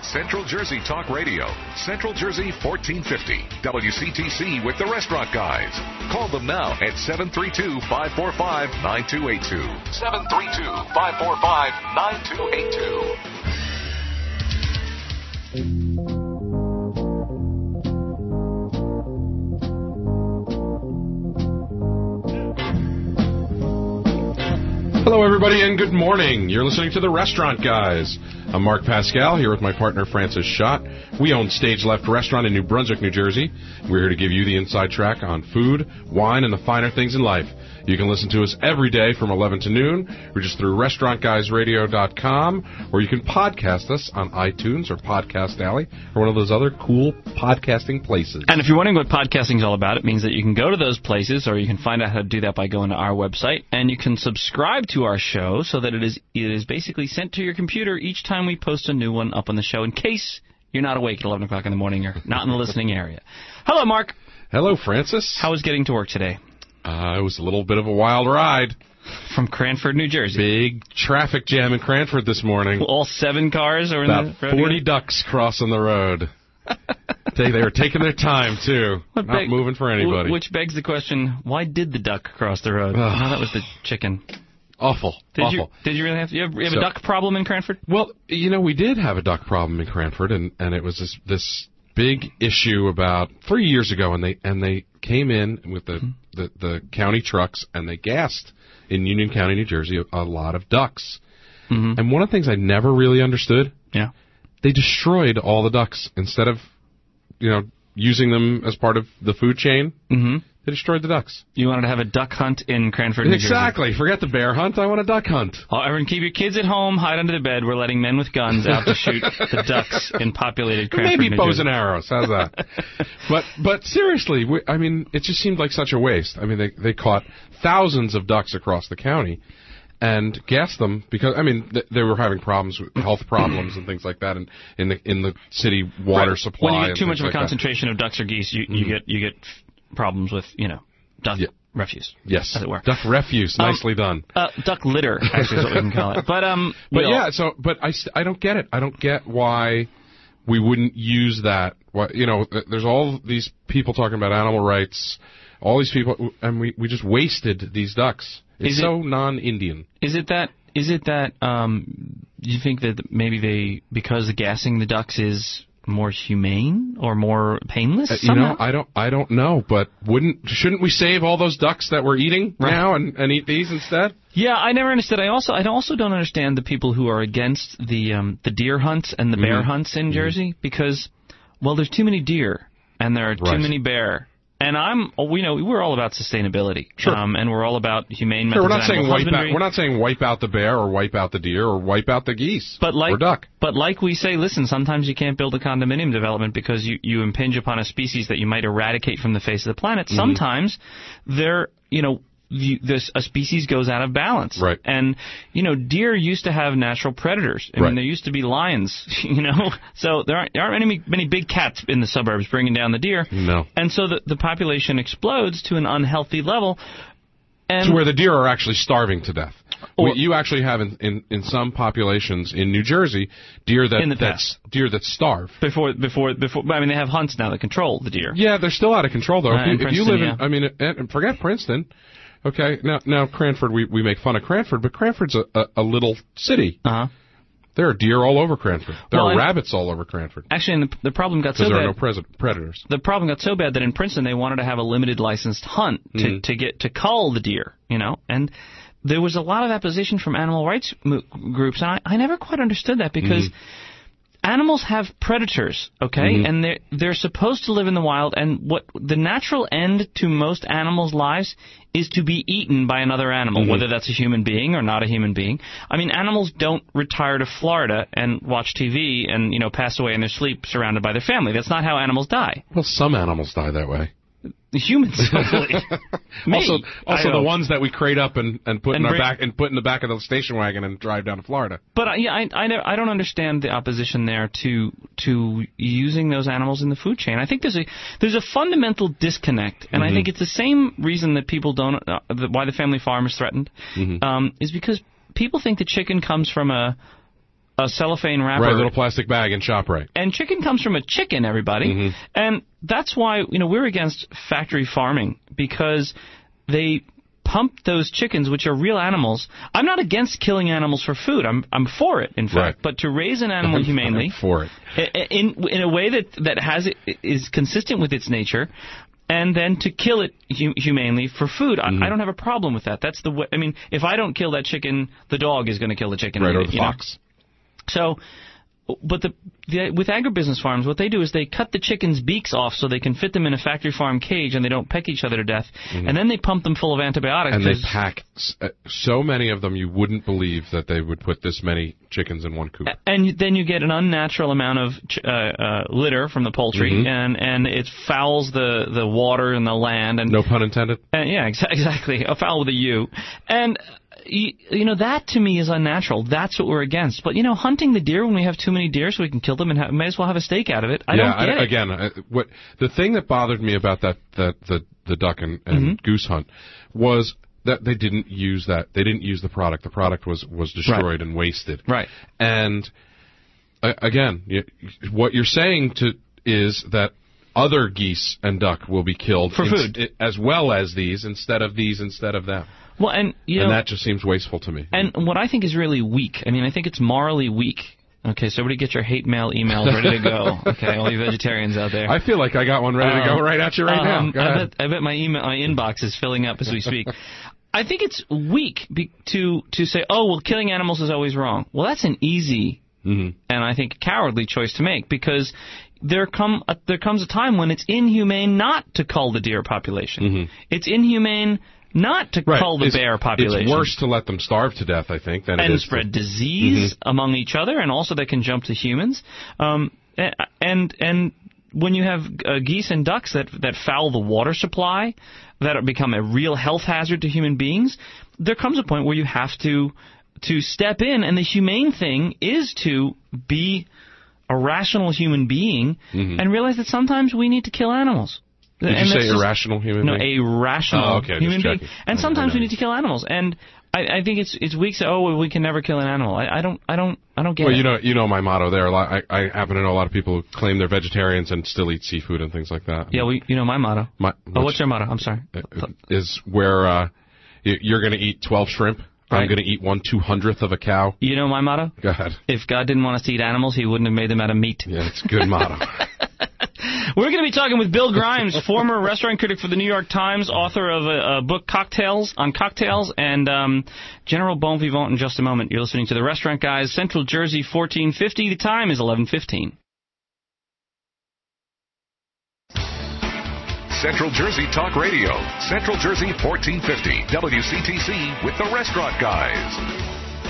Central Jersey Talk Radio, Central Jersey 1450, WCTC with the Restaurant Guys. Call them now at 732-545-9282. 732-545-9282. Hello, everybody, and good morning. You're listening to The Restaurant Guys. I'm Mark Pascal, here with my partner, Francis Schott. We own Stage Left Restaurant in New Brunswick, New Jersey. We're here to give you the inside track on food, wine, and the finer things in life. You can listen to us every day from 11 to noon, or just through restaurantguysradio.com, or you can podcast us on iTunes or Podcast Alley, or one of those other cool podcasting places. And if you're wondering what podcasting is all about, it means that you can go to those places, or you can find out how to do that by going to our website, and you can subscribe to our show so that it is basically sent to your computer each time we post a new one up on the show, in case you're not awake at 11 o'clock in the morning or not in the listening area. Hello, Mark. Hello, Francis. How was getting to work today? It was a little bit of a wild ride. From Cranford, New Jersey. Big traffic jam in Cranford this morning. All 7 cars are in the road. 40 ducks crossing the road. They were taking their time, too. Not moving for anybody. Which begs the question, why did the duck cross the road? No, that was the chicken. Awful. Did you really have you have a duck problem in Cranford? Well, we did have a duck problem in Cranford, and it was this big issue about 3 years ago, and they came in with the county trucks, and they gassed in Union County, New Jersey, a lot of ducks. Mm-hmm. And one of the things I never really understood, they destroyed all the ducks instead of using them as part of the food chain. Mm-hmm. They destroyed the ducks. You wanted to have a duck hunt in Cranford, New Jersey. Exactly. Forget the bear hunt. I want a duck hunt. Everyone, keep your kids at home. Hide under the bed. We're letting men with guns out to shoot the ducks in populated Cranford, Maybe New Jersey. bows and arrows. How's that? But seriously, it just seemed like such a waste. I mean, they caught thousands of ducks across the county and gassed them because they were having problems with health problems and things like that in the city water supply. When you get too much of a concentration of ducks or geese, you get problems with duck refuse. Yes, as it were. Duck refuse. Nicely done. Duck litter, actually, is what we can call it. But I don't get it. I don't get why we wouldn't use that. There's all these people talking about animal rights. All these people, and we just wasted these ducks. It's so non-Indian. Is it that you think that maybe because gassing the ducks is more humane or more painless somehow? I don't know, but shouldn't we save all those ducks that we're eating now and eat these instead? Yeah, I never understood. I also don't understand the people who are against the deer hunts and the bear hunts in Jersey because, there's too many deer and there are too many bear. And we're all about sustainability. Sure. And we're all about humane methods. We're not saying wipe out the bear or wipe out the deer or wipe out the geese or duck. But like we say, listen, sometimes you can't build a condominium development because you impinge upon a species that you might eradicate from the face of the planet. Mm-hmm. Sometimes a species goes out of balance. Right. And, deer used to have natural predators. I mean, there used to be lions, So there aren't many big cats in the suburbs bringing down the deer. No. And so the population explodes to an unhealthy level. To where the deer are actually starving to death. You actually have in some populations in New Jersey deer that starve. Before, they have hunts now that control the deer. Yeah, they're still out of control though. If you live in, forget Princeton. Okay, now Cranford, we make fun of Cranford, but Cranford's a little city. Uh-huh. There are deer all over Cranford. There are rabbits all over Cranford. Actually, and the problem got so bad. Because there are no predators. The problem got so bad that in Princeton they wanted to have a limited licensed hunt to cull the deer, and there was a lot of opposition from animal rights groups, and I never quite understood that because animals have predators, okay, and they're supposed to live in the wild, and what the natural end to most animals' lives is to be eaten by another animal, whether that's a human being or not a human being. I mean, animals don't retire to Florida and watch TV and, pass away in their sleep surrounded by their family. That's not how animals die. Well, some animals die that way. The humans, hopefully. also the ones that we crate up and put in the back of the station wagon and drive down to Florida. But I don't understand the opposition there to using those animals in the food chain. I think there's a fundamental disconnect, and I think it's the same reason that people don't why the family farm is threatened is because people think the chicken comes from a a cellophane wrapper. Right, little plastic bag in ShopRite. And chicken comes from a chicken, everybody. Mm-hmm. And that's why, we're against factory farming, because they pump those chickens, which are real animals. I'm not against killing animals for food. I'm for it, in fact. Right. But to raise an animal humanely, I'm for it. in a way that is consistent with its nature, and then to kill it humanely for food, I don't have a problem with that. That's the way. I mean, if I don't kill that chicken, the dog is going to kill the chicken. Right, or the fox. So, but with agribusiness farms, what they do is they cut the chickens' beaks off so they can fit them in a factory farm cage and they don't peck each other to death. And then they pump them full of antibiotics. And they pack so many of them, you wouldn't believe that they would put this many chickens in one coop. And then you get an unnatural amount of litter from the poultry, and it fouls the water and the land. And no pun intended. Yeah, exactly. A foul with a U. And that to me is unnatural. That's what we're against. But, hunting the deer when we have too many deer so we can kill them and may as well have a steak out of it. I don't get it. Again, the thing that bothered me about the duck and goose hunt was that they didn't use that. They didn't use the product. The product was destroyed and wasted. Right. And again, what you're saying is that other geese and duck will be killed for food as well as these instead of them. Well, and that just seems wasteful to me. And what I think is really weak, I think it's morally weak. Okay, so everybody get your hate mail emails ready to go. Okay, all you vegetarians out there. I feel like I got one ready to go right at you right now. Go ahead. I bet my inbox is filling up as we speak. I think it's weak to say, killing animals is always wrong. Well, that's an easy and I think cowardly choice to make, because there comes a time when it's inhumane not to cull the deer population. It's inhumane not to cull the bear population. It's worse to let them starve to death, I think, than it is and spread disease among each other, and also they can jump to humans. And when you have geese and ducks that foul the water supply, that become a real health hazard to human beings, there comes a point where you have to step in, and the humane thing is to be a rational human being and realize that sometimes we need to kill animals. Did you say irrational human being? No, a rational human being. And sometimes we need to kill animals. And I think it's weak to say, we can never kill an animal. I don't get it. Well, you know my motto there. I happen to know a lot of people who claim they're vegetarians and still eat seafood and things like that. Yeah, you know my motto. What's your motto? I'm sorry. Is where you're going to eat 12 shrimp. Right. I'm going to eat 1/200th of a cow. You know my motto? Go ahead. If God didn't want us to eat animals, He wouldn't have made them out of meat. Yeah, it's a good motto. We're going to be talking with Bill Grimes, former restaurant critic for the New York Times, author of a book, Cocktails, and General Bon Vivant in just a moment. You're listening to The Restaurant Guys, Central Jersey, 1450. The time is 11:15. Central Jersey Talk Radio, Central Jersey 1450, WCTC with The Restaurant Guys.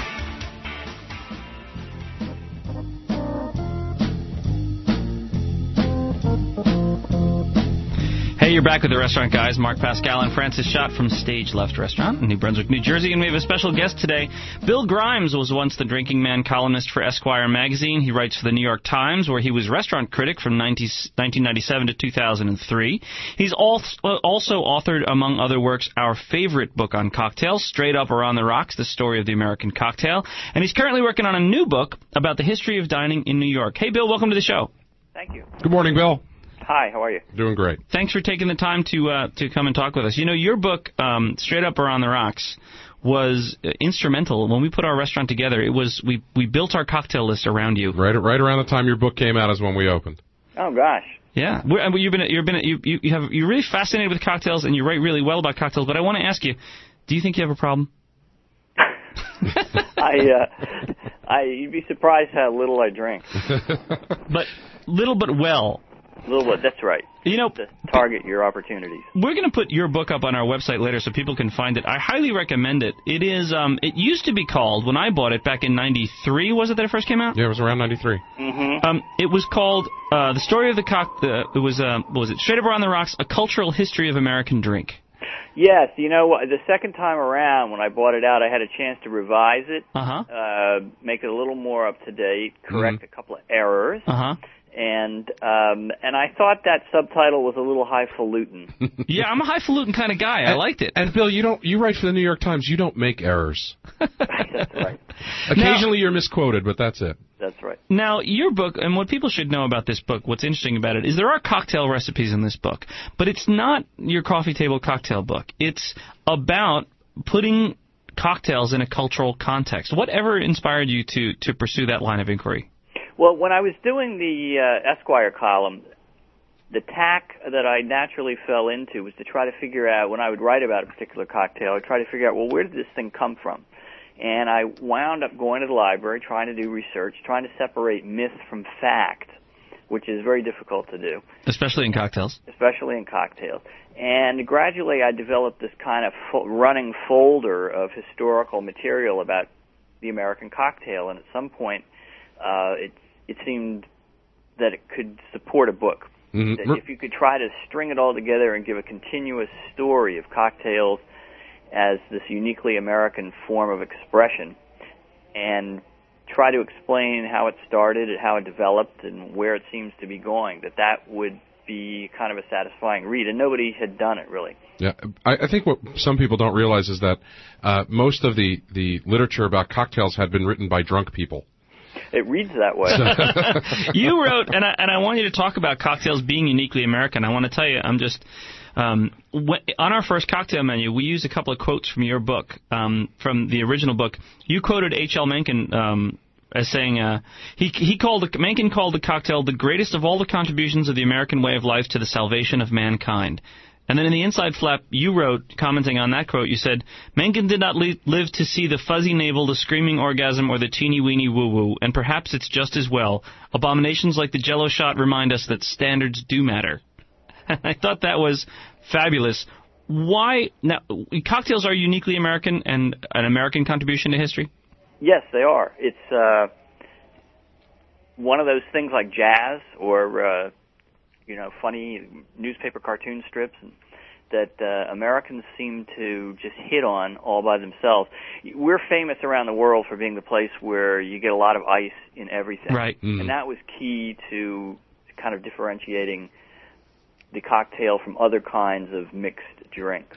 Hey, you're back with The Restaurant Guys. Mark Pascal and Francis Schott from Stage Left Restaurant in New Brunswick, New Jersey. And we have a special guest today. Bill Grimes was once the drinking man columnist for Esquire magazine. He writes for the New York Times, where he was restaurant critic from 1997 to 2003. He's also authored, among other works, our favorite book on cocktails, Straight Up or On the Rocks, The Story of the American Cocktail. And he's currently working on a new book about the history of dining in New York. Hey, Bill, welcome to the show. Thank you. Good morning, Bill. Hi, how are you? Doing great. Thanks for taking the time to come and talk with us. You know, your book, Straight Up or On the Rocks, was instrumental. When we put our restaurant together, we built our cocktail list around you. Right around the time your book came out is when we opened. Oh gosh. Yeah, you're really fascinated with cocktails, and you write really well about cocktails. But I want to ask you, do you think you have a problem? You'd be surprised how little I drink. But little but well. Little bit, that's right. You know, to target your opportunities. We're going to put your book up on our website later so people can find it. I highly recommend it. It is. It used to be called, when I bought it back in '93, was it that it first came out? Yeah, it was around '93. Mm-hmm. It was called The Story of the It was what was it? Straight Up or On the Rocks: A Cultural History of American Drink. Yes, you know, the second time around when I bought it out, I had a chance to revise it, make it a little more up to date, correct a couple of errors. and I thought that subtitle was a little highfalutin. Yeah, I'm a highfalutin kind of guy. I liked it. And Bill, you write for the New York Times. You don't make errors. That's right. Occasionally you're misquoted, but that's it. That's right. Now, your book, and what people should know about this book, what's interesting about it, is there are cocktail recipes in this book, but it's not your coffee table cocktail book. It's about putting cocktails in a cultural context. Whatever inspired you to pursue that line of inquiry? Well, when I was doing the Esquire column, the tack that I naturally fell into was to try to figure out, when I would write about a particular cocktail, I'd try to figure out, well, where did this thing come from? And I wound up going to the library, trying to do research, trying to separate myth from fact, which is very difficult to do. Especially in cocktails. Especially in cocktails. And gradually I developed this kind of running folder of historical material about the American cocktail, and at some point it seemed that it could support a book. Mm-hmm. That if you could try to string it all together and give a continuous story of cocktails as this uniquely American form of expression, and try to explain how it started and how it developed and where it seems to be going, that would be kind of a satisfying read. And nobody had done it, really. Yeah, I think what some people don't realize is that most of the literature about cocktails had been written by drunk people. It reads that way. You wrote, and I want you to talk about cocktails being uniquely American. I want to tell you, I'm just... on our first cocktail menu, we used a couple of quotes from your book, from the original book. You quoted H.L. Mencken as saying, Mencken called the cocktail the greatest of all the contributions of the American way of life to the salvation of mankind. And then in the inside flap, you wrote, commenting on that quote, you said, Mencken did not live to see the fuzzy navel, the screaming orgasm, or the teeny-weeny woo-woo, and perhaps it's just as well. Abominations like the Jell-O shot remind us that standards do matter. I thought that was fabulous. Why? Now, cocktails are uniquely American and an American contribution to history? Yes, they are. It's one of those things like jazz or, funny newspaper cartoon strips that Americans seem to just hit on all by themselves. We're famous around the world for being the place where you get a lot of ice in everything. Right. Mm-hmm. And that was key to kind of differentiating the cocktail from other kinds of mixed drinks.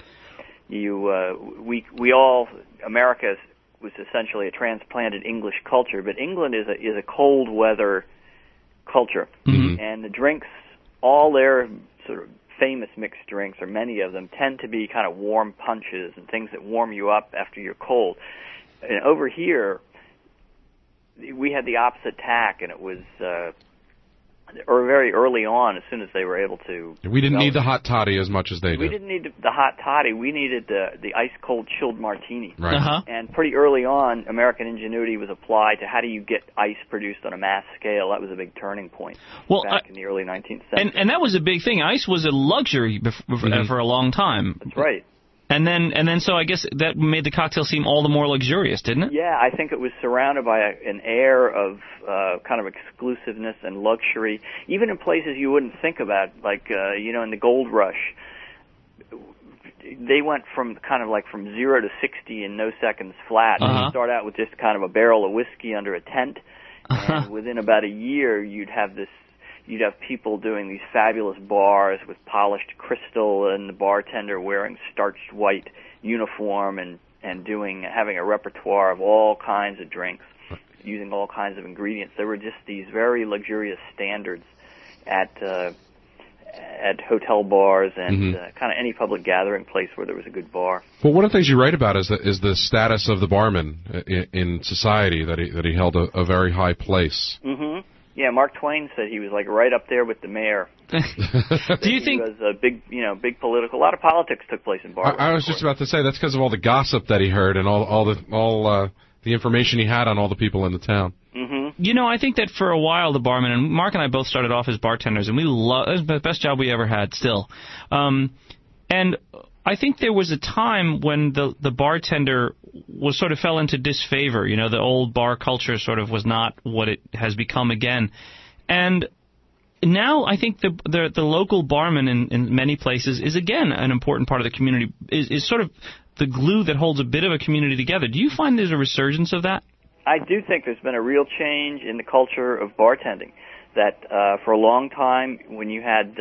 America was essentially a transplanted English culture, but England is a cold weather culture, mm-hmm. and the drinks, all their sort of famous mixed drinks, or many of them, tend to be kind of warm punches and things that warm you up after you're cold. And over here, we had the opposite tack, and it was or very early on, as soon as they were able to. We didn't need the hot toddy as much as they did. We didn't need the hot toddy. We needed the ice-cold chilled martini. Right. Uh-huh. And pretty early on, American ingenuity was applied to how do you get ice produced on a mass scale. That was a big turning point back in the early 19th century. And that was a big thing. Ice was a luxury for a long time. That's right. And then, so I guess that made the cocktail seem all the more luxurious, didn't it? Yeah, I think it was surrounded by an air of kind of exclusiveness and luxury, even in places you wouldn't think about, like in the Gold Rush. They went from 0 to 60 in no seconds flat. Uh-huh. You start out with just kind of a barrel of whiskey under a tent, and within about a year, you'd have people doing these fabulous bars with polished crystal, and the bartender wearing starched white uniform and having a repertoire of all kinds of drinks, using all kinds of ingredients. There were just these very luxurious standards at hotel bars and kind of any public gathering place where there was a good bar. Well, one of the things you write about is the status of the barman in society, that he held a very high place. Mm-hmm. Yeah, Mark Twain said he was like right up there with the mayor. Do you think he was a big political? A lot of politics took place in bars. I was just about to say that's because of all the gossip that he heard and all the information he had on all the people in the town. Mm-hmm. I think that for a while the barman, and Mark and I both started off as bartenders, and it was the best job we ever had still. And I think there was a time when the bartender was sort of fell into disfavor. The old bar culture sort of was not what it has become again. And now I think the local barman in many places is again an important part of the community, is sort of the glue that holds a bit of a community together. Do you find there's a resurgence of that? I do think there's been a real change in the culture of bartending. That for a long time, when you had,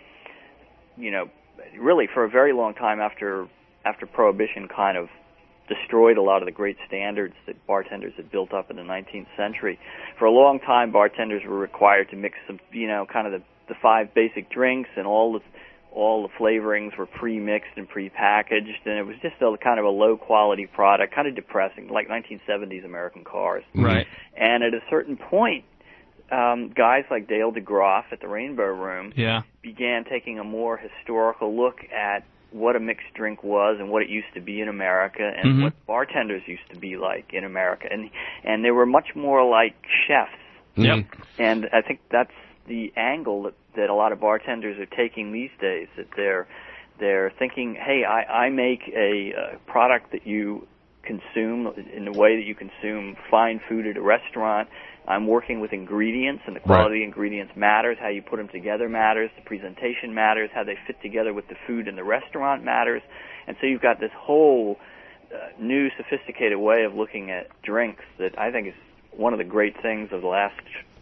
really for a very long time after Prohibition kind of destroyed a lot of the great standards that bartenders had built up in the 19th century. For a long time, bartenders were required to mix some, kind of the 5 basic drinks, and all the flavorings were pre-mixed and pre-packaged, and it was just a kind of a low-quality product, kind of depressing, like 1970s American cars. Right. And at a certain point, guys like Dale DeGroff at the Rainbow Room began taking a more historical look at what a mixed drink was and what it used to be in America and what bartenders used to be like in America. And they were much more like chefs. Yep. And I think that's the angle that a lot of bartenders are taking these days, that they're thinking, hey, I make a product that you consume in the way that you consume fine food at a restaurant. I'm working with ingredients, and the quality of the ingredients matters. How you put them together matters. The presentation matters. How they fit together with the food in the restaurant matters. And so you've got this whole new, sophisticated way of looking at drinks that I think is one of the great things of the last,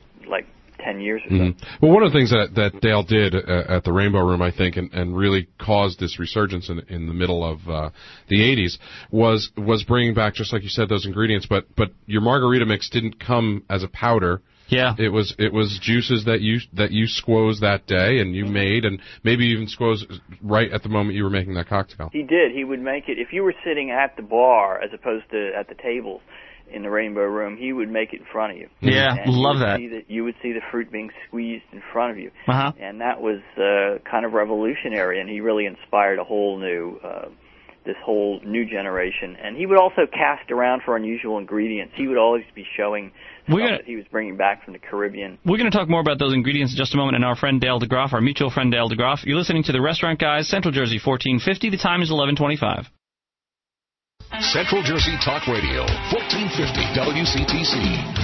10 years or so. Well, one of the things that Dale did at the Rainbow Room, I think, and really caused this resurgence in the middle of the 80s was bringing back, just like you said, those ingredients. But your margarita mix didn't come as a powder. Yeah. It was juices that you squoze that day and you made, and maybe even squoze right at the moment you were making that cocktail. He did. He would make it. If you were sitting at the bar as opposed to at the tables in the Rainbow Room, he would make it in front of you. Yeah, and love that. You would see the fruit being squeezed in front of you. Uh-huh. And that was kind of revolutionary, and he really inspired a whole new, this whole new generation. And he would also cast around for unusual ingredients. He would always be showing stuff that he was bringing back from the Caribbean. We're going to talk more about those ingredients in just a moment, and our friend Dale DeGroff, our mutual friend Dale DeGroff. You're listening to The Restaurant Guys, Central Jersey, 1450. The time is 11:25. Central Jersey Talk Radio, 1450 WCTC.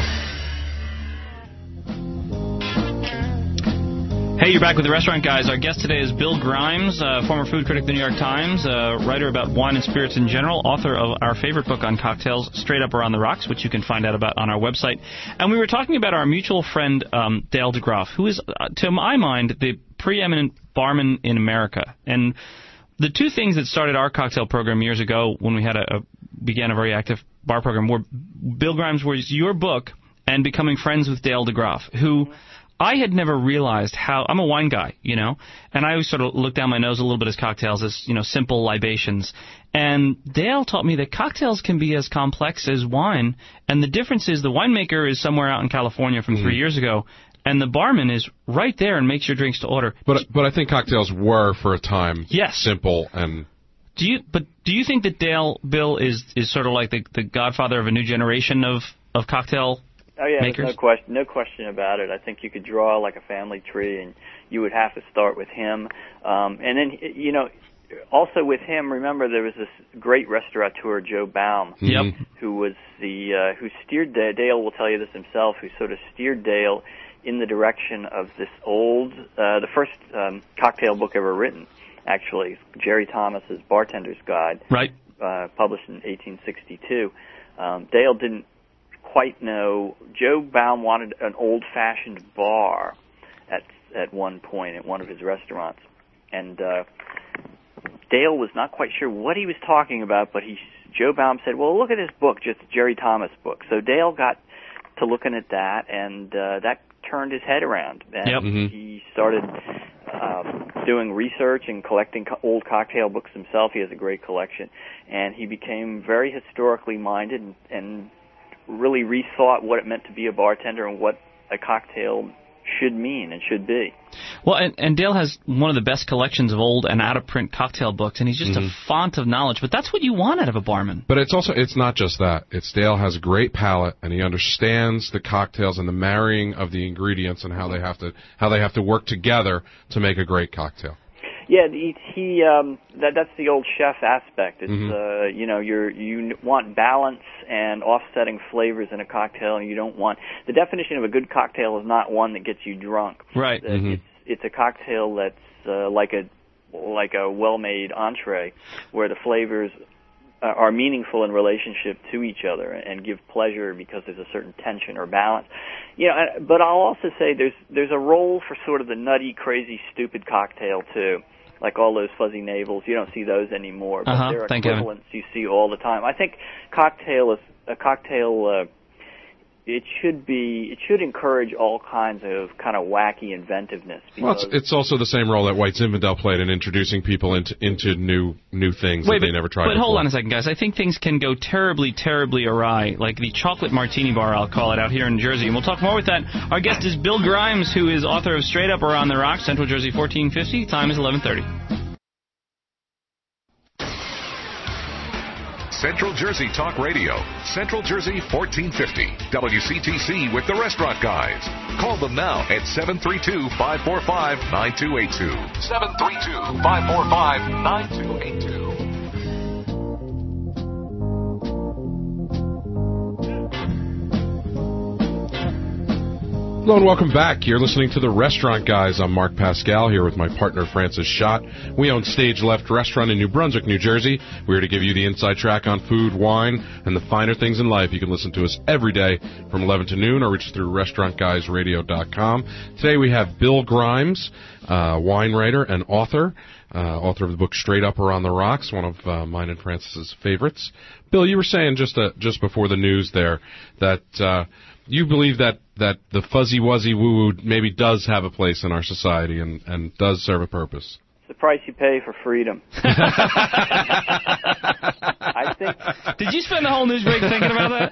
Hey, you're back with The Restaurant Guys. Our guest today is Bill Grimes, former food critic of the New York Times, writer about wine and spirits in general, author of our favorite book on cocktails, Straight Up or on the Rocks, which you can find out about on our website. And we were talking about our mutual friend, Dale DeGroff, who is, to my mind, the preeminent barman in America. And the two things that started our cocktail program years ago when we had began a very active bar program were Bill Grimes was your book and becoming friends with Dale DeGroff, who I had never realized how – I'm a wine guy, and I always sort of look down my nose a little bit as cocktails as, simple libations. And Dale taught me that cocktails can be as complex as wine, and the difference is the winemaker is somewhere out in California from 3 years ago, and the barman is right there and makes your drinks to order. But I think cocktails were, for a time, simple and... Do you think that Bill is sort of like the godfather of a new generation of cocktail makers? No question about it. I think you could draw like a family tree, and you would have to start with him. And then, also with him, remember there was this great restaurateur, Joe Baum, who was who steered Dale will tell you this himself, who sort of steered Dale in the direction of this the first cocktail book ever written, actually, Jerry Thomas's Bartender's Guide, published in 1862. Dale didn't quite know. Joe Baum wanted an old-fashioned bar at one point at one of his restaurants, and Dale was not quite sure what he was talking about, but Joe Baum said, well, look at this book, just Jerry Thomas book. So Dale got to looking at that, and that turned his head around, and he started doing research and collecting old cocktail books himself. He has a great collection, and he became very historically minded and really rethought what it meant to be a bartender and what a cocktail should mean and should be. Well, and Dale has one of the best collections of old and out-of-print cocktail books, and he's just a font of knowledge. But that's what you want out of a barman. But it's not just that. Dale has a great palate, and he understands the cocktails and the marrying of the ingredients and how they have to work together to make a great cocktail. Yeah, that's the old chef aspect. It's you want balance and offsetting flavors in a cocktail, and you don't want the definition of a good cocktail is not one that gets you drunk. Right. It's a cocktail that's like a well-made entree, where the flavors are meaningful in relationship to each other and give pleasure because there's a certain tension or balance. But I'll also say there's a role for sort of the nutty, crazy, stupid cocktail too. Like all those fuzzy navels, you don't see those anymore, but they're equivalents you see all the time. I think it should encourage all kinds of kind of wacky inventiveness. Well, it's also the same role that White Zinfandel played in introducing people into new things that they never tried before. But hold on a second, guys. I think things can go terribly, terribly awry, like the chocolate martini bar, I'll call it, out here in Jersey. And we'll talk more with that. Our guest is Bill Grimes, who is author of Straight Up or On the Rocks, Central Jersey 1450. Time is 11:30. Central Jersey Talk Radio, Central Jersey 1450, WCTC with the Restaurant Guys. Call them now at 732-545-9282. 732-545-9282. Hello and welcome back. You're listening to The Restaurant Guys. I'm Mark Pascal here with my partner Francis Schott. We own Stage Left Restaurant in New Brunswick, New Jersey. We're here to give you the inside track on food, wine, and the finer things in life. You can listen to us every day from 11 to noon or reach us through restaurantguysradio.com. Today we have Bill Grimes, wine writer and author of the book Straight Up or On the Rocks, one of mine and Francis's favorites. Bill, you were saying just before the news there that you believe that the fuzzy-wuzzy woo-woo maybe does have a place in our society and does serve a purpose. It's the price you pay for freedom. I think. Did you spend the whole news break thinking about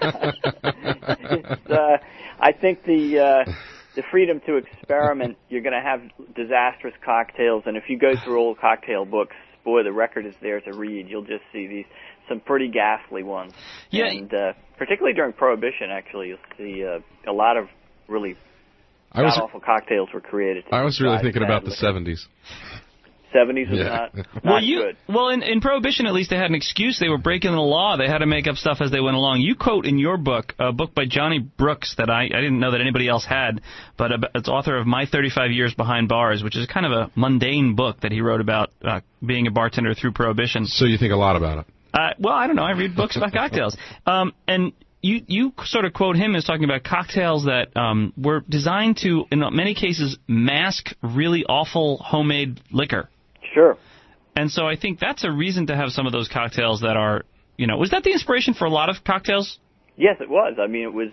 that? I think the freedom to experiment, you're going to have disastrous cocktails, and if you go through old cocktail books, boy, the record is there to read. You'll just see some pretty ghastly ones. Yeah. And particularly during Prohibition, actually, you'll see a lot of really god-awful cocktails were created. I was really thinking about the 70s. 70s was not good. Well, in Prohibition, at least, they had an excuse. They were breaking the law. They had to make up stuff as they went along. You quote in your book, a book by Johnny Brooks that I didn't know that anybody else had, but it's author of My 35 Years Behind Bars, which is kind of a mundane book that he wrote about being a bartender through Prohibition. So you think a lot about it? Well, I don't know. I read books about cocktails. And you sort of quote him as talking about cocktails that were designed to, in many cases, mask really awful homemade liquor. Sure. And so I think that's a reason to have some of those cocktails that are, was that the inspiration for a lot of cocktails? Yes, it was. I mean, it was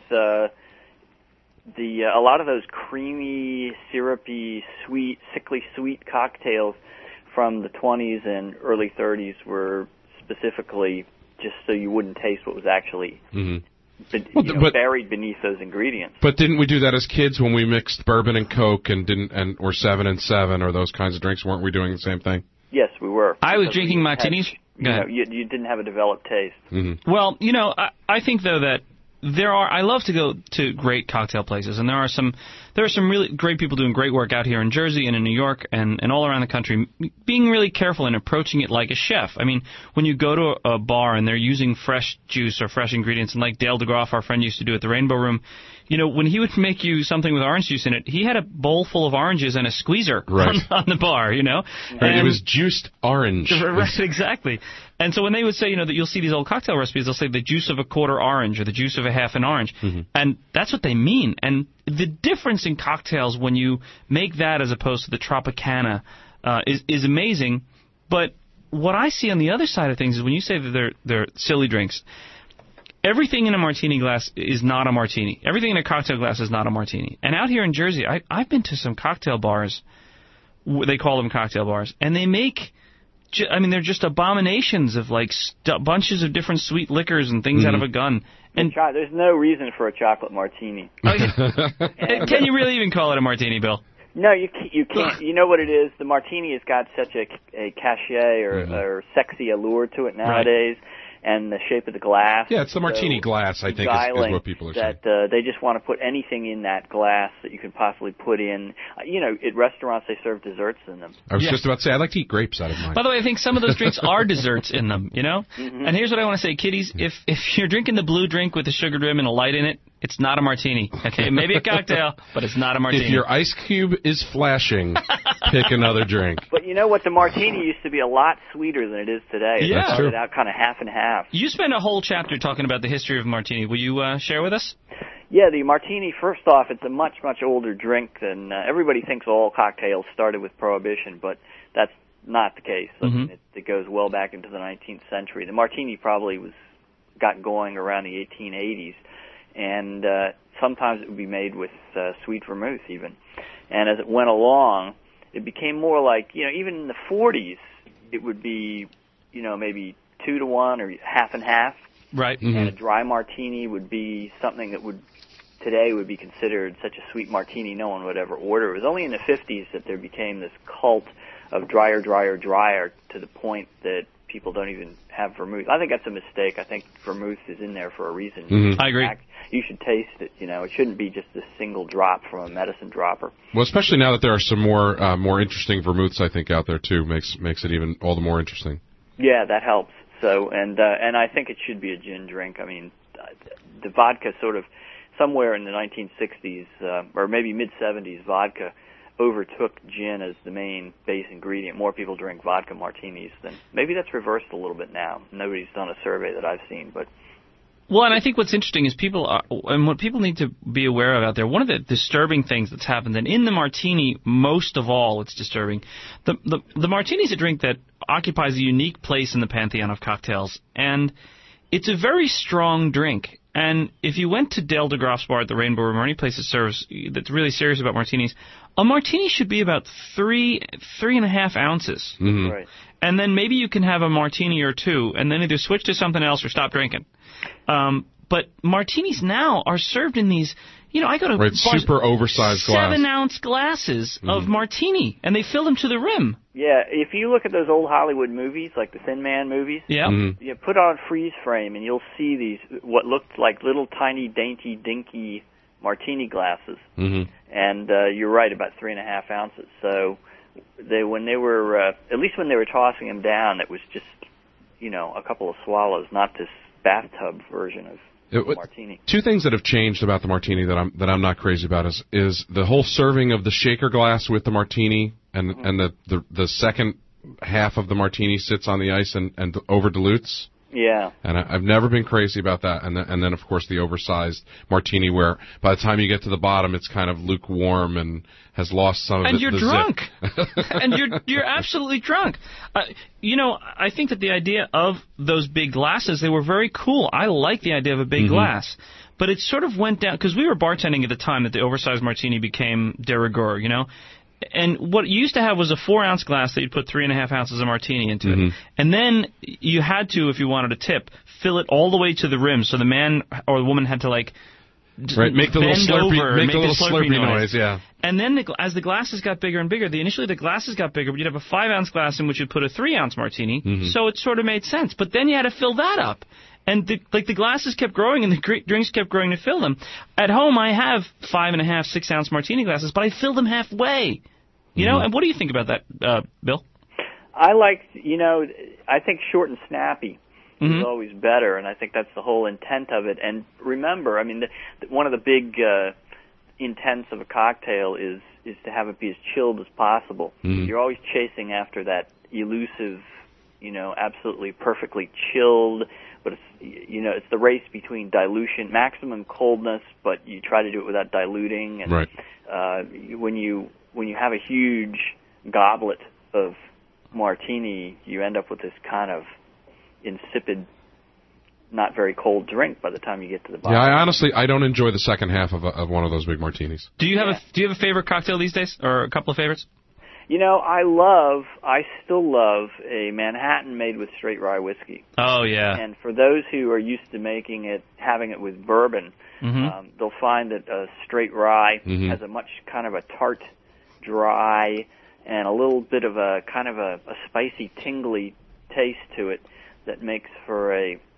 a lot of those creamy, syrupy, sweet, sickly sweet cocktails from the 20s and early 30s were specifically just so you wouldn't taste what was actually buried beneath those ingredients. But didn't we do that as kids when we mixed bourbon and Coke or 7 and 7 or those kinds of drinks? Weren't we doing the same thing? Yes, we were. I was drinking martinis. You didn't have a developed taste. Mm-hmm. Well, I think though that I love to go to great cocktail places, and there are some really great people doing great work out here in Jersey and in New York and all around the country, being really careful and approaching it like a chef. I mean, when you go to a bar and they're using fresh juice or fresh ingredients, and like Dale DeGroff, our friend, used to do at the Rainbow Room, when he would make you something with orange juice in it, he had a bowl full of oranges and a squeezer on the bar, Right, it was juiced orange. Right, exactly. And so when they would say, that you'll see these old cocktail recipes, they'll say the juice of a quarter orange or the juice of a half an orange. Mm-hmm. And that's what they mean. And the difference in cocktails when you make that as opposed to the Tropicana is amazing. But what I see on the other side of things is when you say that they're silly drinks, everything in a martini glass is not a martini. Everything in a cocktail glass is not a martini. And out here in Jersey, I've been to some cocktail bars. They call them cocktail bars. And they make... they're just abominations of bunches of different sweet liquors and things out of a gun. And there's no reason for a chocolate martini. Can you really even call it a martini, Bill? No, you can't. You know what it is? The martini has got such a cachet or sexy allure to it nowadays. Right. And the shape of the glass. Yeah, it's the martini glass, I think, is what people are saying. That they just want to put anything in that glass that you can possibly put in. At restaurants they serve desserts in them. I was just about to say, I like to eat grapes out of mine. By the way, I think some of those drinks are desserts in them, Mm-hmm. And here's what I want to say, kiddies. If you're drinking the blue drink with the sugar rim and a light in it, It's not a martini. Okay, maybe a cocktail, but it's not a martini. If your ice cube is flashing, pick another drink. But you know what? The martini used to be a lot sweeter than it is today. Yeah. It started out kind of half and half. You spent a whole chapter talking about the history of martini. Will you share with us? Yeah, the martini, first off, it's a much, much older drink than everybody thinks all cocktails started with Prohibition, but that's not the case. I mean, it goes well back into the 19th century. The martini probably got going around the 1880s, and sometimes it would be made with sweet vermouth even. And as it went along, it became more like, even in the 40s, it would be, maybe 2-to-1 or half and half. Right. And a dry martini would be something that today would be considered such a sweet martini no one would ever order. It was only in the 50s that there became this cult of drier to the point that people don't even have vermouth. I think that's a mistake. I think vermouth is in there for a reason. I agree. You should taste it. It shouldn't be just a single drop from a medicine dropper. Well, especially now that there are some more interesting vermouths, I think, out there too, makes it even all the more interesting. Yeah, that helps. So, and I think it should be a gin drink. I mean, the vodka sort of somewhere in the 1960s or maybe mid-70s, vodka overtook gin as the main base ingredient. More people drink vodka martinis than maybe that's reversed a little bit now. Nobody's done a survey that I've seen, but. Well, and I think what's interesting is what people need to be aware of out there, one of the disturbing things that's happened, and in the martini, most of all, it's disturbing. The martini is a drink that occupies a unique place in the pantheon of cocktails, and it's a very strong drink. And if you went to Dale DeGroff's bar at the Rainbow Room or any place that serves that's really serious about martinis, a martini should be about 3.5 ounces. Mm-hmm. Right. And then maybe you can have a martini or two, and then either switch to something else or stop drinking. But martinis now are served in these, I go to bars, super oversized glass. 7-ounce glasses of martini, and they fill them to the rim. Yeah, if you look at those old Hollywood movies, like the Thin Man movies, you put on freeze frame, and you'll see these what looked like little tiny, dainty, dinky martini glasses. Mm-hmm. And you're right, about 3.5 ounces. So when they were, at least when they were tossing them down, it was just, a couple of swallows, not this bathtub version of martini. Two things that have changed about the martini that I'm not crazy about is the whole serving of the shaker glass with the martini, and the second half of the martini sits on the ice and over dilutes. Yeah. And I've never been crazy about that. And then of course the oversized martini, where by the time you get to the bottom, it's kind of lukewarm and has lost some of and the you're drunk. And you're absolutely drunk. I think that the idea of those big glasses, they were very cool. I like the idea of a big glass. But it sort of went down, because we were bartending at the time that the oversized martini became de rigueur, And what you used to have was a 4-ounce glass that you'd put 3.5 ounces of martini into it. And then you had to, if you wanted a tip, fill it all the way to the rim. So the man or the woman had to make the little slurpy noise. Yeah. And then as the glasses got bigger and bigger, initially the glasses got bigger, but you'd have a 5-ounce glass in which you'd put a 3-ounce martini. So it sort of made sense. But then you had to fill that up. And the glasses kept growing and the drinks kept growing to fill them. At home, I have 5.5, 6-ounce martini glasses, but I fill them halfway. And what do you think about that, Bill? I I think short and snappy is always better, and I think that's the whole intent of it. And remember, I mean, one of the big intents of a cocktail is to have it be as chilled as possible. You're always chasing after that elusive, absolutely perfectly chilled. But it's the race between dilution, maximum coldness, but you try to do it without diluting. And when you have a huge goblet of martini, you end up with this kind of insipid, not very cold drink by the time you get to the bottom. Yeah, I don't enjoy the second half of one of those big martinis. Do you have a favorite cocktail these days, or a couple of favorites? I still love a Manhattan made with straight rye whiskey. Oh, yeah. And for those who are used to having it with bourbon, they'll find that a straight rye has a much kind of a tart, dry, and a little bit of a kind of a spicy, tingly taste to it that makes for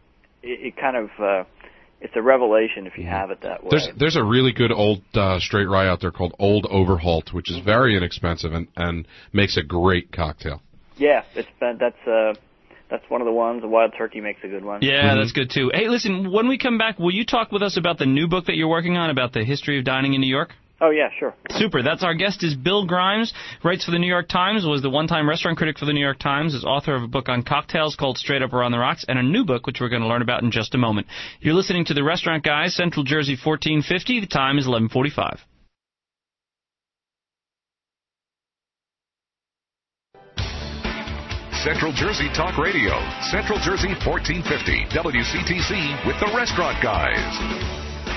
it's a revelation if you have it that way. There's a really good old straight rye out there called Old Overholt, which is very inexpensive and makes a great cocktail. Yeah, That's one of the ones. The wild turkey makes a good one. Yeah, that's good too. Hey, listen, when we come back, will you talk with us about the new book that you're working on about the history of dining in New York? Oh, yeah, sure. Super. That's our guest is Bill Grimes, writes for the New York Times, was the one-time restaurant critic for the New York Times, is author of a book on cocktails called Straight Up or on the Rocks, and a new book, which we're going to learn about in just a moment. You're listening to The Restaurant Guys, Central Jersey 1450. The time is 11:45. Central Jersey Talk Radio, Central Jersey 1450, WCTC with the Restaurant Guys.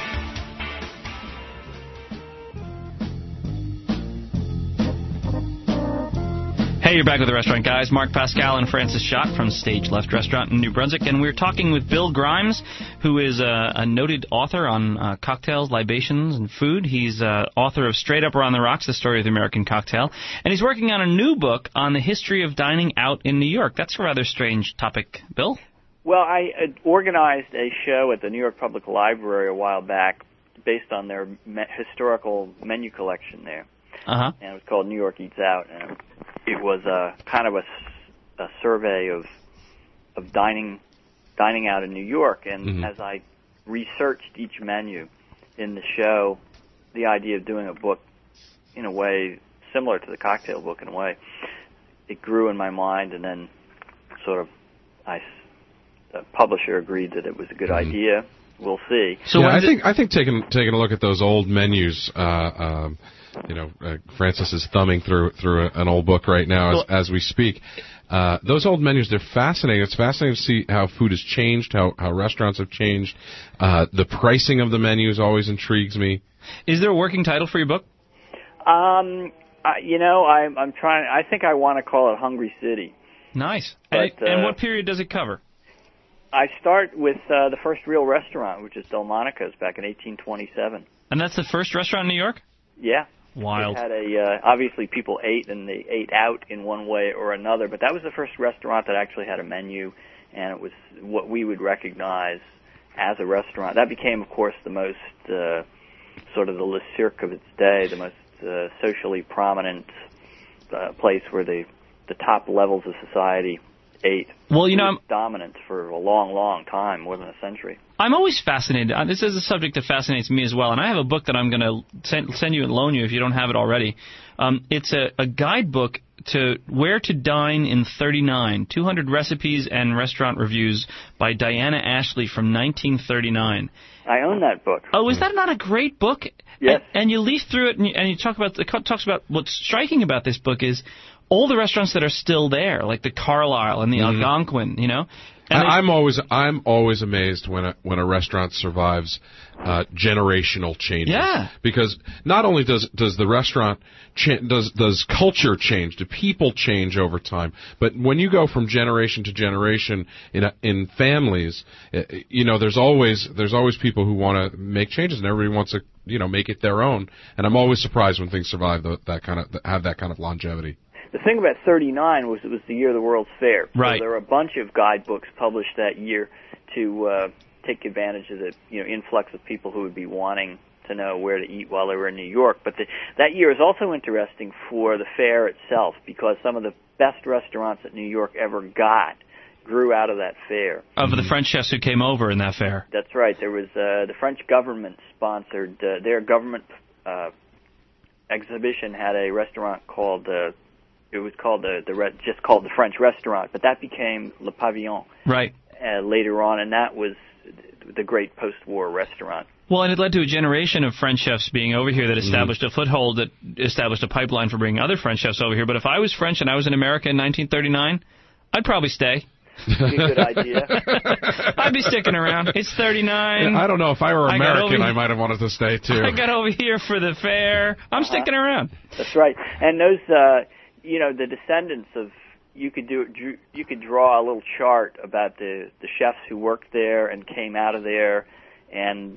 Hey, you're back with the Restaurant Guys. Mark Pascal and Francis Schott from Stage Left Restaurant in New Brunswick, and we're talking with Bill Grimes, who is a noted author on cocktails, libations, and food. He's author of Straight Up or on the Rocks, The Story of the American Cocktail, and he's working on a new book on the history of dining out in New York. That's a rather strange topic, Bill. Well, I organized a show at the New York Public Library a while back based on their historical menu collection there. Uh-huh. And it was called New York Eats Out, and it was kind of a survey of dining out in New York. And as I researched each menu in the show, the idea of doing a book in a way similar to the cocktail book in a way, it grew in my mind, and then sort of the publisher agreed that it was a good idea. We'll see. So yeah, I think taking a look at those old menus. Francis is thumbing through an old book right now as we speak. Those old menus, they're fascinating. It's fascinating to see how food has changed, how restaurants have changed. The pricing of the menus always intrigues me. Is there a working title for your book? I'm trying. I think I want to call it Hungry City. Nice. And what period does it cover? I start with the first real restaurant, which is Delmonico's back in 1827. And that's the first restaurant in New York? Yeah. Wild. It had obviously people ate, and they ate out in one way or another, but that was the first restaurant that actually had a menu, and it was what we would recognize as a restaurant. That became, of course, the most sort of the Le Cirque of its day, the most socially prominent place where the top levels of society ate. Well, dominant for a long, long time, more than a century. I'm always fascinated. This is a subject that fascinates me as well, and I have a book that I'm going to send you and loan you if you don't have it already. It's a guidebook to where to dine in 39, 200 recipes and restaurant reviews by Diana Ashley from 1939. I own that book. Oh, is that not a great book? Yes. And you leaf through it, and you talk about what's striking about this book is all the restaurants that are still there, like the Carlisle and the Algonquin, And I'm always amazed when a restaurant survives generational changes. Yeah. Because not only does the restaurant does culture change, do people change over time, but when you go from generation to generation in families, there's always people who want to make changes, and everybody wants to make it their own. And I'm always surprised when things survive have that kind of longevity. The thing about 39 was it was the year of the World's Fair. Right. So there were a bunch of guidebooks published that year to take advantage of the influx of people who would be wanting to know where to eat while they were in New York. But that year is also interesting for the fair itself because some of the best restaurants that New York ever got grew out of that fair. Of the French chefs who came over in that fair. That's right. There was the French government sponsored their government exhibition had a restaurant called. It was called just called the French Restaurant, but that became Le Pavillon right later on, and that was the great post-war restaurant. Well, and it led to a generation of French chefs being over here that established a foothold, that established a pipeline for bringing other French chefs over here. But if I was French and I was in America in 1939, I'd probably stay. Pretty good idea. I'd be sticking around. It's 39. I don't know. If I were American, I might have wanted to stay, too. I got over here for the fair. I'm sticking around. That's right. And those... the descendants of you could draw a little chart about the chefs who worked there and came out of there, and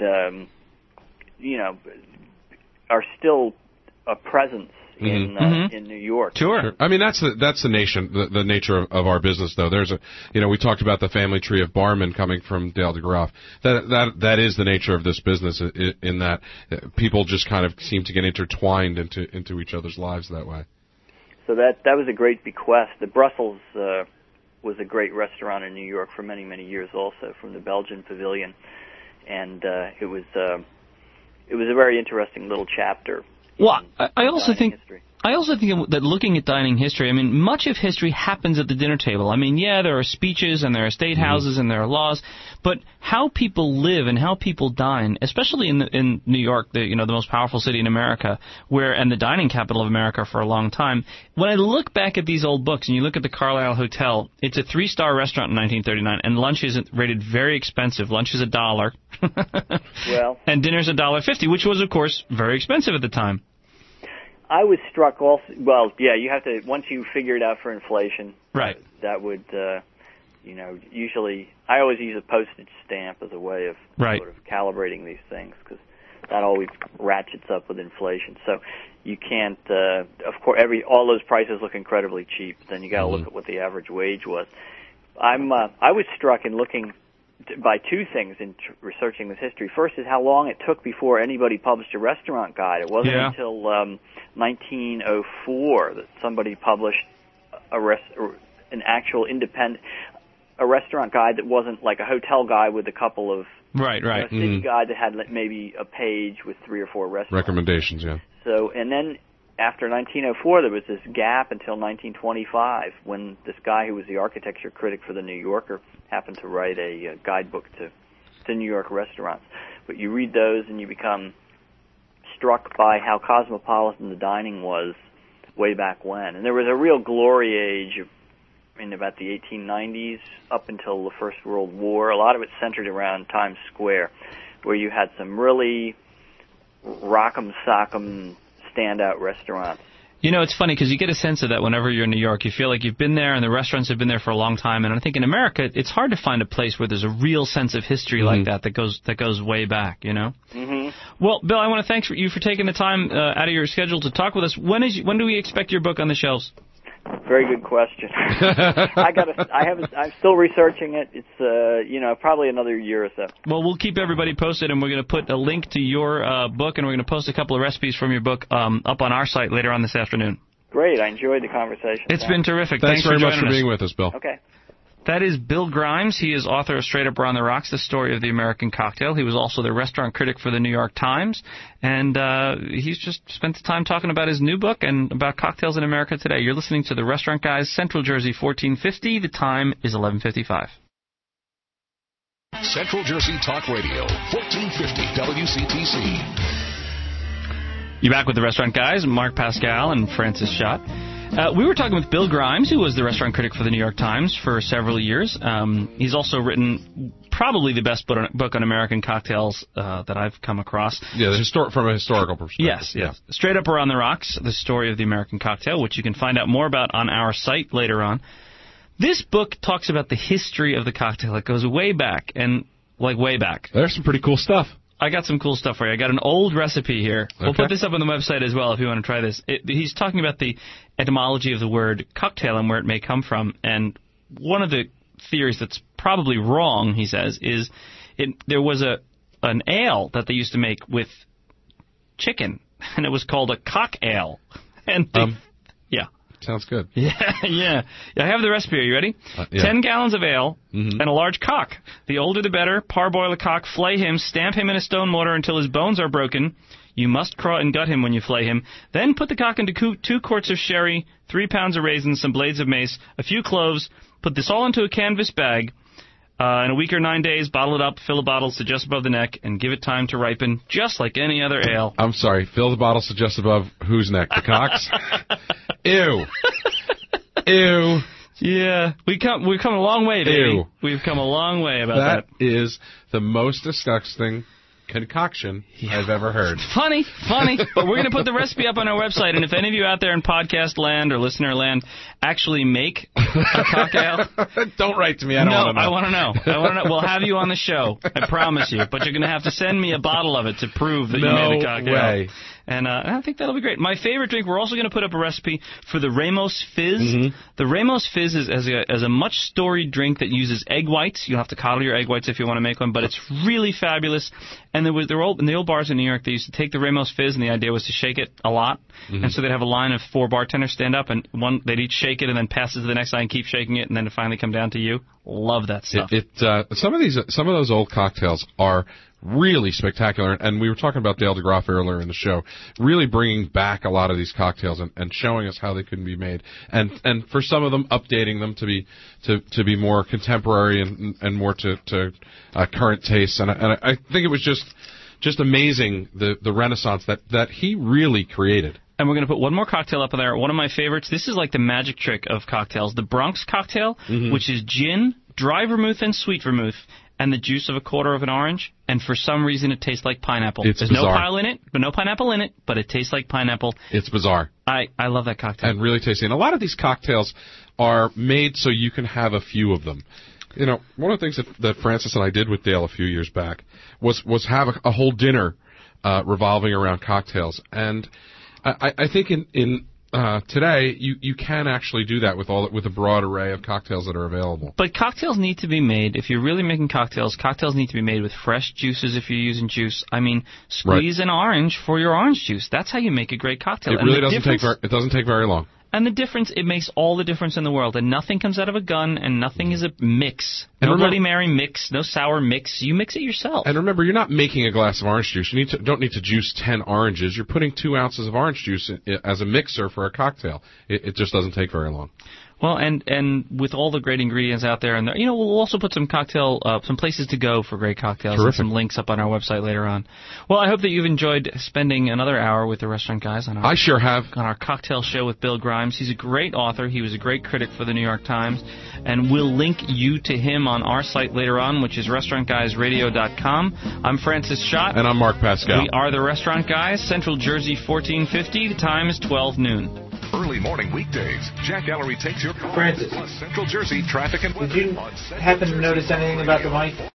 are still a presence in New York. Sure. I mean that's the nature of our business, though. There's we talked about the family tree of barmen coming from Dale DeGroff. That is the nature of this business, in that people just kind of seem to get intertwined into each other's lives that way. So that was a great bequest. The Brussels was a great restaurant in New York for many, many years also, from the Belgian Pavilion. And it was a very interesting little chapter. Well, I also think that looking at dining history, I mean, much of history happens at the dinner table. I mean, yeah, there are speeches and there are state houses and there are laws, but how people live and how people dine, especially in New York, the most powerful city in America, and the dining capital of America for a long time. When I look back at these old books and you look at the Carlisle Hotel, it's a 3-star restaurant in 1939, and lunch is rated very expensive. Lunch is $1. Well, and dinner's $1.50, which was, of course, very expensive at the time. I was struck also. Well, yeah, you have to, once you figure it out for inflation. Right. That would, usually, I always use a postage stamp as a way of sort of calibrating these things, because that always ratchets up with inflation. So you can't, of course, all those prices look incredibly cheap. Then you got to look at what the average wage was. I was struck in looking by two things in researching this history. First is how long it took before anybody published a restaurant guide. It wasn't until 1904 that somebody published an actual independent restaurant guide that wasn't like a hotel guide with a couple of city guide that had maybe a page with 3 or 4 restaurants. Recommendations, yeah. So, and then after 1904, there was this gap until 1925 when this guy who was the architecture critic for the New Yorker happened to write a guidebook to New York restaurants. But you read those and you become struck by how cosmopolitan the dining was way back when. And there was a real glory age in about the 1890s up until the First World War. A lot of it centered around Times Square, where you had some really rock'em sock'em standout restaurants. You know, it's funny because you get a sense of that whenever you're in New York. You feel like you've been there and the restaurants have been there for a long time. And I think in America, it's hard to find a place where there's a real sense of history like that goes way back, you know? Mm-hmm. Well, Bill, I want to thank you for taking the time out of your schedule to talk with us. When do we expect your book on the shelves? Very good question. I'm still researching it. It's probably another year or so. Well, we'll keep everybody posted, and we're going to put a link to your book, and we're going to post a couple of recipes from your book up on our site later on this afternoon. Great. I enjoyed the conversation. It's been terrific. Thanks very much for us. being with us, Bill. Okay. That is Bill Grimes. He is author of Straight Up or on the Rocks, The Story of the American Cocktail. He was also the restaurant critic for the New York Times. And he's just spent the time talking about his new book and about cocktails in America today. You're listening to the Restaurant Guys, Central Jersey, 1450. The time is 11:55. Central Jersey Talk Radio, 1450 WCTC. You're back with the Restaurant Guys, Mark Pascal and Francis Schott. We were talking with Bill Grimes, who was the restaurant critic for the New York Times for several years. He's also written probably the best book on American cocktails that I've come across. Yeah, from a historical perspective. Yes. Straight Up or on the Rocks, The Story of the American Cocktail, which you can find out more about on our site later on. This book talks about the history of the cocktail. It goes way back, and way back. There's some pretty cool stuff. I got some cool stuff for you. I got an old recipe here. We'll put this up on the website as well if you want to try this. He's talking about the etymology of the word cocktail and where it may come from. And one of the theories that's probably wrong, he says, is there was an ale that they used to make with chicken, and it was called a cock ale. And yeah. Sounds good. Yeah. I have the recipe. Are you ready? 10 gallons of ale and a large cock. The older the better. Parboil a cock, flay him, stamp him in a stone mortar until his bones are broken. You must craw and gut him when you flay him. Then put the cock into 2 quarts of sherry, 3 pounds of raisins, some blades of mace, a few cloves. Put this all into a canvas bag. In a week or 9 days, bottle it up, fill the bottles to just above the neck, and give it time to ripen, just like any other ale. I'm sorry, fill the bottles to just above whose neck? The cock's? Ew. Yeah, we've come a long way, baby. Ew. We've come a long way about that. That is the most disgusting concoction I've ever heard. Funny, but we're going to put the recipe up on our website, and if any of you out there in podcast land or listener land actually make a cocktail... Don't write to me, I don't want to know. I want to know. We'll have you on the show, I promise you, but you're going to have to send me a bottle of it to prove that you made the cocktail. No way. And I think that'll be great. My favorite drink, we're also going to put up a recipe for the Ramos Fizz. Mm-hmm. The Ramos Fizz is as a much storied drink that uses egg whites. You'll have to coddle your egg whites if you want to make one, but it's really fabulous. And in the old bars in New York, they used to take the Ramos Fizz, and the idea was to shake it a lot. Mm-hmm. And so they'd have a line of 4 bartenders stand up, and they'd each shake it and then pass it to the next guy and keep shaking it, and then it finally come down to you. Love that stuff. Some of those old cocktails are really spectacular, and we were talking about Dale DeGroff earlier in the show, really bringing back a lot of these cocktails and showing us how they can be made, and for some of them updating them to be more contemporary and more to current tastes, and I think it was just amazing the renaissance that he really created. And we're going to put one more cocktail up there. One of my favorites. This is like the magic trick of cocktails. The Bronx cocktail, which is gin, dry vermouth, and sweet vermouth, and the juice of a quarter of an orange. And for some reason, it tastes like pineapple. There's bizarre. No pineapple in it, but it tastes like pineapple. It's bizarre. I love that cocktail. And really tasty. And a lot of these cocktails are made so you can have a few of them. You know, one of the things that Francis and I did with Dale a few years back was have a whole dinner revolving around cocktails. And I think in today you can actually do that with a broad array of cocktails that are available. But cocktails need to be made. If you're really making cocktails need to be made with fresh juices. If you're using juice, I mean, squeeze an orange for your orange juice. That's how you make a great cocktail. It really doesn't take very long. And the difference, it makes all the difference in the world. And nothing comes out of a gun, and nothing is a mix. And no Bloody Mary mix, no sour mix. You mix it yourself. And remember, you're not making a glass of orange juice. You don't need to juice 10 oranges. You're putting 2 ounces of orange juice as a mixer for a cocktail. It just doesn't take very long. Well, and with all the great ingredients out there, and we'll also put some some places to go for great cocktails. Terrific. And some links up on our website later on. Well, I hope that you've enjoyed spending another hour with the Restaurant Guys on I sure have. On our cocktail show with Bill Grimes. He's a great author. He was a great critic for the New York Times, and we'll link you to him on our site later on, which is restaurantguysradio.com. I'm Francis Schott. And I'm Mark Pascal. We are the Restaurant Guys, Central Jersey 1450. The time is 12 noon. Early morning weekdays, Jack Ellery takes your call. Francis, plus Central Jersey traffic and weather. Did you happen to notice anything about the mic?